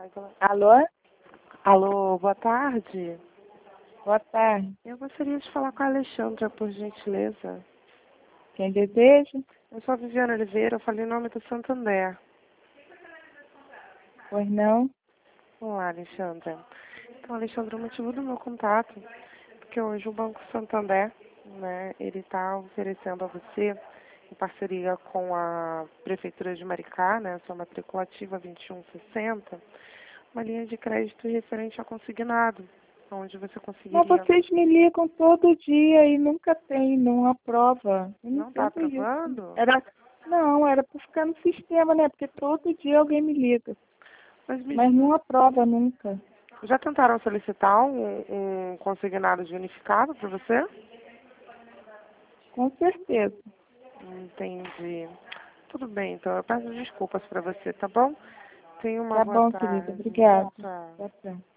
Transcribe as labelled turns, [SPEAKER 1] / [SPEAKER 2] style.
[SPEAKER 1] Alô?
[SPEAKER 2] Alô, boa tarde.
[SPEAKER 1] Boa tarde.
[SPEAKER 2] Eu gostaria de falar com a Alexandra, por gentileza.
[SPEAKER 1] Quem deseja?
[SPEAKER 2] Eu sou a Viviana Oliveira, eu falei em nome do Santander.
[SPEAKER 1] Pois não?
[SPEAKER 2] Olá, Alexandra. Então, Alexandra, o motivo do meu contato, porque hoje o Banco Santander, ele está oferecendo a você, em parceria com a Prefeitura de Maricá, sua matrícula ativa 2160, uma linha de crédito referente a consignado, onde você
[SPEAKER 1] Mas
[SPEAKER 2] conseguiria...
[SPEAKER 1] vocês me ligam todo dia e nunca tem, não aprova. Eu não
[SPEAKER 2] Não está
[SPEAKER 1] entendo isso.
[SPEAKER 2] aprovando?
[SPEAKER 1] Não, era para ficar no sistema, né? Porque todo dia alguém me liga.
[SPEAKER 2] Mas
[SPEAKER 1] Mas não aprova nunca.
[SPEAKER 2] já tentaram solicitar um consignado de unificado para você?
[SPEAKER 1] Com certeza.
[SPEAKER 2] Entendi. Tudo bem, então eu peço desculpas para você, tá bom? Tenha uma
[SPEAKER 1] Tá
[SPEAKER 2] boa
[SPEAKER 1] bom, querida.
[SPEAKER 2] tarde.
[SPEAKER 1] Obrigada.
[SPEAKER 2] Tchau.
[SPEAKER 1] Tchau, tchau.